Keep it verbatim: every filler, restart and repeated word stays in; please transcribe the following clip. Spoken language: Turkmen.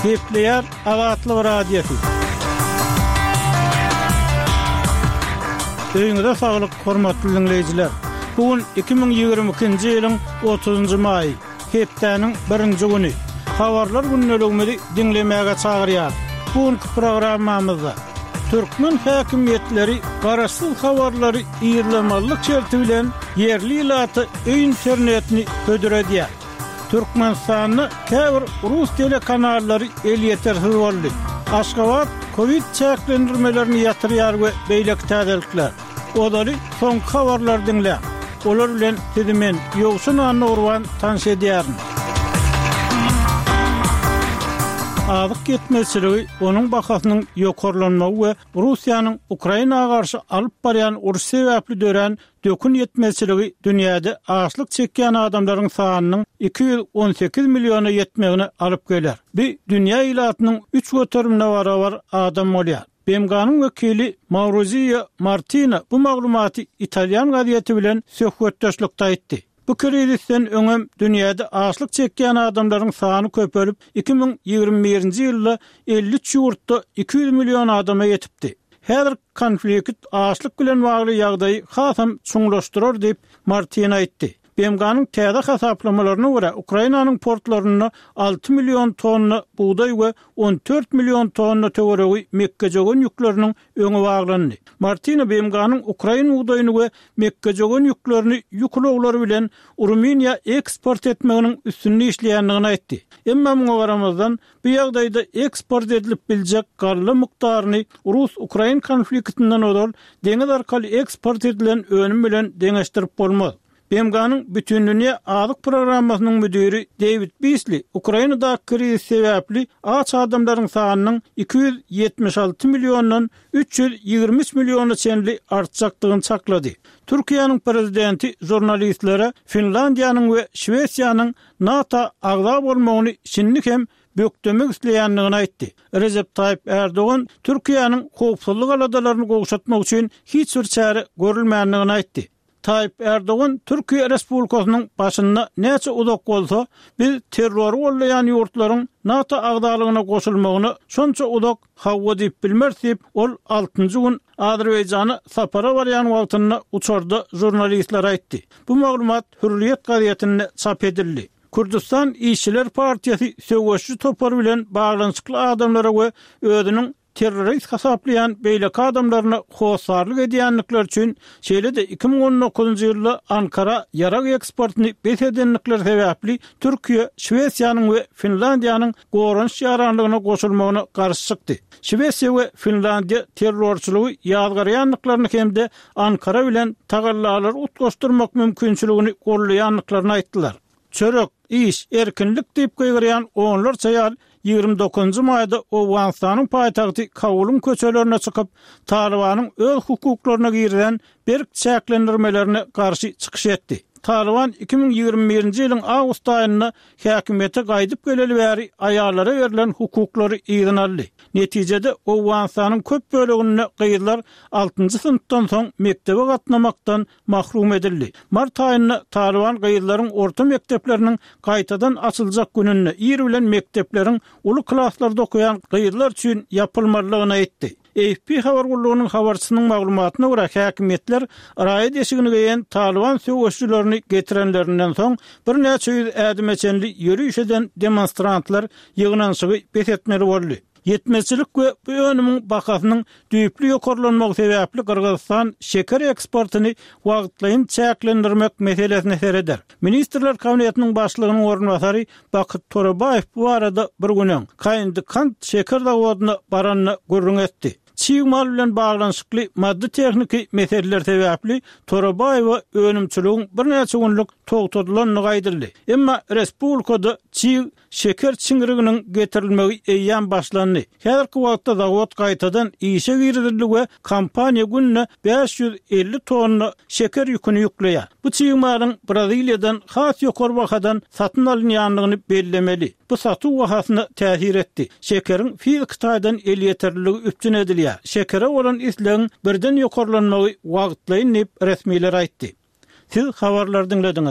Kepler Azatlyk radiosu. Öýüňizde saglyk, hormatly dinleýijiler. Bugün iki bin ýygrimi ikinji ýylyň otuzunjy maý, hepdeniň birinji güni. Habarlar günnelegini dinlemäge çagyrýar. Bugünkü programmamyzda Türkmen häkimetleri garaşsyz habarlary ýyrlamalyk şerti bilen yerli ýylaty internetini hödüredýär. Türkmenistanyň käbir rus telekanallary el ýetersiz boldy. Aşgabat Covid çäklendirmelerini ýatyrýar we beýlek täzelikler. Olary soňky habarlar dinle. Olar bilen sizimen ýogsun anny urwan tanış edýärin. Adyk getmezçiligi, onuň bakasynyň ýokarlanmagy we Russiýanyň Ukrainaga garşy alyp barýan uruş sebäpli dören dökün yetmezçiligi dünýäde açlyk çekýän adamlaryň sanynyň iki yüz on sekiz milliona ýetmegine alyp geler. Bir dünýä ýylatynyň üç götürümine barabar adam bolýar. B M G'nyň wekili Maurizio Martina bu maglumaty Italyan gazieti bilen söhbetdeşlikde aýtdy. Bu krizisten öňem dünýäde açlyk çekýän adamlaryň sany köpelip iki bin ýygrimi birinji ýylda elli üç ýurtda iki yüz million adama ýetipdi. Her konflikt açlyk bilen bagly ýagdaýy hasam çuňlaşdyrar diýip Martina aýtdy. B M G'nyň täze hasaplamalarına görä Ukrainanyň portlaryna altı million tonna buğday we on dört million tonna töweregi mekkejogon ýükleriniň öňe baglandy. Martina B M G'nyň Ukraina buğdaýyny we mekkejogon ýüklerini ýüklöwleri bilen Ruminiýa eksport etmeginiň üstünde işleýändigini aýtdy. Emma muňa garamazdan bu ýagdaýda eksport edilip biljek garly mykdaryny Rus-Ukraina konfliktinden odal deňiz arkaly eksport edilen önüm bilen deňeşdirip bolmaz. B M G'nyň bütün dünýä adyk programmasynyň müdiri David Beasley, Ukrainada kriz sebäpli aç adamlaryň sanynyň iki yüz ýetmiş alty milliondan üç yüz ýygrimi üç milliona çenli artjakdygyny çaklady. Türkiýanyň prezidenti jurnalistlere Finlandiýanyň we Şwesiýanyň NATO agza bolmagyny şinlik hem bökdemek isleýändigini aýtdy. Recep Tayyip Erdogan Türkiýanyň howpsuzlyk aladalaryny gowşatmak üçin hiç bir çäre görülmändigini aýtdy. Tayyip Erdogan Türkiye Respublikasynyň başynda näçe uzak bolsa, biz terror bollayan ýurtlaryň NATO agdalygyna goşulmagyny şonça uzak hawwa diýip bilmez diýip ol altynjy gün Azerbaýjana sapara barýan wagtynda uçarda jurnalistler aýtdy. Bu maglumat Hürriyet gazetinde çap edildi. Kurdistan İşçiler Partiýasy söwüşçü topar bilen baglanyşykly adamlara we özüniň terrorist hasaplayan beýlek adamlaryna howsarlyk edýänlikler üçin şeýle-de iki bin on dokuzunjy ýylda Ankara ýarak eksportyny besedenlikler sebäpli Türkiýe, Şwesiýanyň we Finlandiýanyň gorunç ýaranlygyna goşulmagyna garşy çykdy. Şwesiýa we Finlandiýa terrorçylygy ýazgarýanlyklaryny hemde Ankara bilen tagallalar utgaşdyrmak mümkinçiligini gollaýanlyklaryny aýtdylar. Çörek, iş, erkinlik diýip goýgyrýan onlarça ýaly ýygrimi dokuzunjy maýda Owganistanyň paýtagty Kabulň köçelerine çykyp Talibanyň öz hukuklaryna giren bir çäklendirmelerine garşy çykyş etdi. Taliban iki bin ýygrimi birinji ýylyň awgust aýynda häkimete gaýdyp geleli bäri aýallara berilen hukuklary ýygyny aldy. Netijede Owganistanyň köp böleginde gyýylar altynjy synpdan soň mektebe gatnamakdan mahrum edildi. Mart aýynda Taliban gyýylaryň orta mektepleriniň gaýtadan açyljak gününe ýer bilen mektepleriň uly klasslarda okuyan gyýylar üçin ýapylmalygyny aýtdy. A F P habar gullugynyň habarçysynyň maglumatyna görä häkimetler raýat eşigini geýen Taliban söwüşçülerini getirenlerinden soň bir näçe ýüz ädime çenli ýürüýüş eden demonstrantlar ýygnanşygy besetmeli boldy. Yetmezçilik we bu önümiň bakasynyň düýpli ýokarlanmagy sebäpli Kyrgyzstan şeker eksportyny wagtlaýyn çäklendirmek meselesine sereder. Ministrler Kabinetiniň başlygynyň ornwasary Bakyt Torabayew bu arada bir günden Kaýyndy Kant şeker zawadyna baranyny görüň etdi. Çiğmal bilen bağlanışıklı maddi tekniki meseleler sebäpli Torabayewa önümçiligiň bir näçe günlük togtadylan gaýdyldy. Emma respublikada çiğ şeker çiňiriginiň getirilmegi eýýän başlandy. Häzirki wagtda zawod gaýtadan işe girildi we kompaniýa günne beş yüz elli tonna şeker ýüküni ýükleýär. Bu çiğmalyň Braziliýadan has ýokary bahadan satyn alynýanlygyny bellemeli. Bu satu bahasyna täsir etdi. Şekeriň fizik taýdan el ýeterligi üstün edilýär. Şekere olan isleň birden ýokarlanmagy wagtlaýyn diýip resmiler aýtdy. Siz habarlar dinlediniz.